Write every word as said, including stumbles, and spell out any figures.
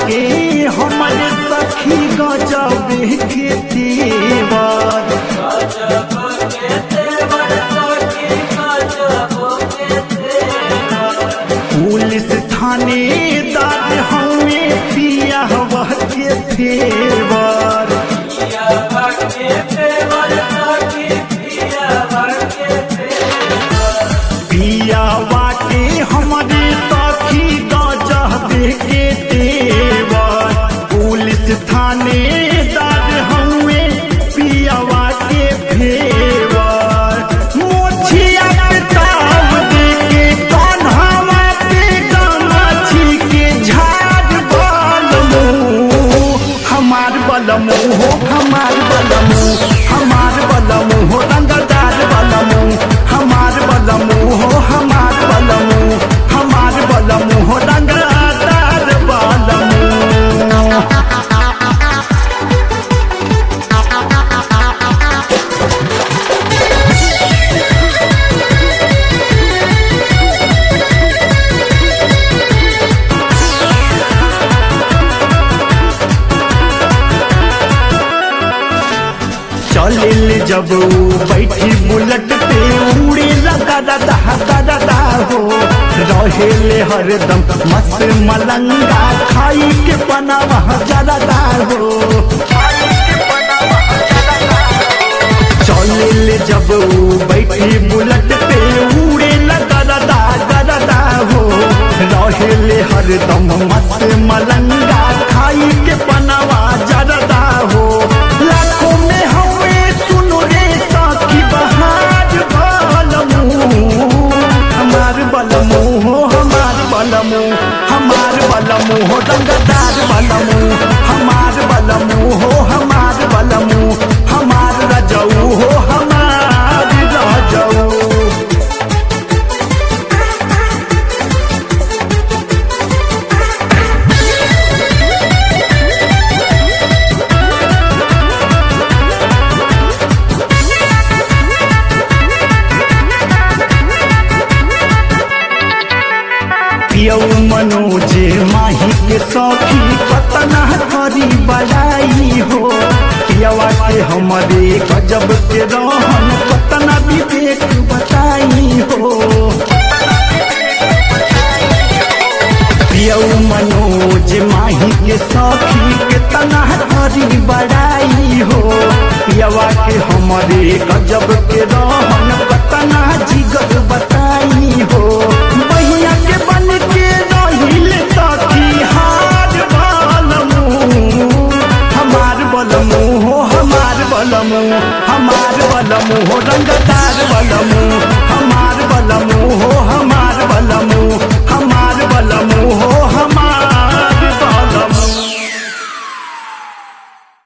के हमारे सखी गजब के तेवर पुलिस थानेदार हमें पिया के तेवर पिया के हमारे सखी गजब के तेवर पुलिस थानेदार हमें पियावा के फेवर मोछिया पे ताव दे के कन्हवा पे गमाछी के झाड़ बलमू हमार बलमू हो हमार बलमू हमार बलमू हो रंगदार बलमू हमार बलमू हो हमार बलमू हमार बलमू हो रंगदार बलमू। चलिल जब बैठी बुलेट पे उड़े लगा दादा दादा हो रहेले हरदम मस्त मलंगा खाई के बनावा दादा हो चलिल जब बैठी बुलेट पे उड़े लगा दादा दादा हो रहेले हरदम मस्त मलंगा खाई के बनावा दादा हो लाखों में हमें सुनो रे साकी बहार बलमू हमार बलमू हो हमार बलमू हमार बलमू हो रंगदार बलमू हमार बलमू हो हमार बलमू हमार रजऊ हो हमार रजऊ। पियौ मनोज माही के सखी कतना करी बड़ाई हो पियवा के हमारे गजब के रहन कतना विवेक बताई हो पियौ मनोज माही के सखी कितना करी बड़ाई हो पियवा के हमारे गजब के रहन कतना जिगर बताई हो बहिया के बन के रहिल सखी हार बलमू हमार बलमू हो हमार बलमू हमार बलमू हो रंगदार